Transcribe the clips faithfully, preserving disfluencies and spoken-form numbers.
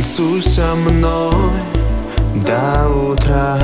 Танцуй со мной до утра.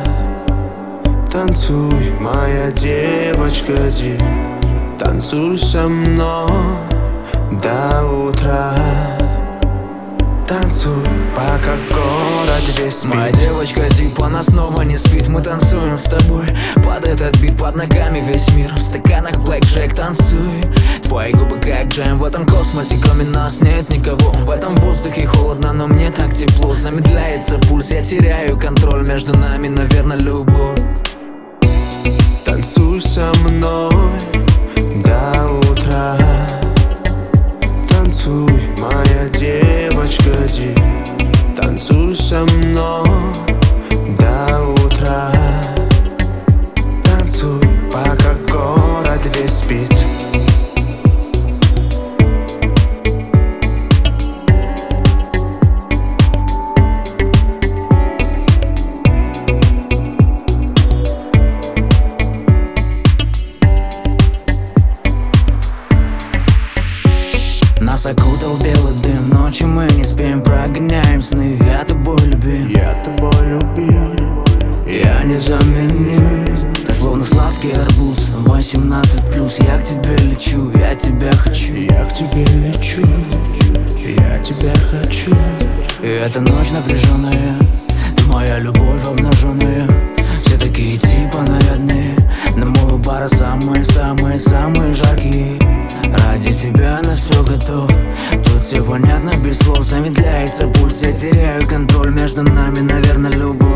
Танцуй, моя девочка, ди. Танцуй со мной до утра. Танцуй, пока город весь спит. Моя девочка дип, она снова не спит. Мы танцуем с тобой, падает этот бит, под ногами весь мир. В стаканах блэкджек, танцуй. Твои губы как джем, в этом космосе кроме нас нет никого. В этом воздухе холодно, но мне так тепло. Замедляется пульс, я теряю контроль. Между нами, наверное, любовь. Танцуй со мной до утра. Танцуй, моя девочка, ди. Танцуй со мной до утра. Танцуй, пока город весь спит. Нас окутал белый дым, ночью мы не спим, прогоняем сны. Я тобой любим, Я тобой любим. я незаменим. Ты словно сладкий арбуз, восемнадцать плюс. Я к тебе лечу, я тебя хочу. Я к тебе лечу, я тебя хочу. И эта ночь напряженная, ты моя любовь обнаженная. Все такие типа нарядные, на мою пара самые-самые-самые жаркие. Ради тебя на все готов. Тут все понятно без слов. Замедляется пульс, я теряю контроль. Между нами, наверное, любовь.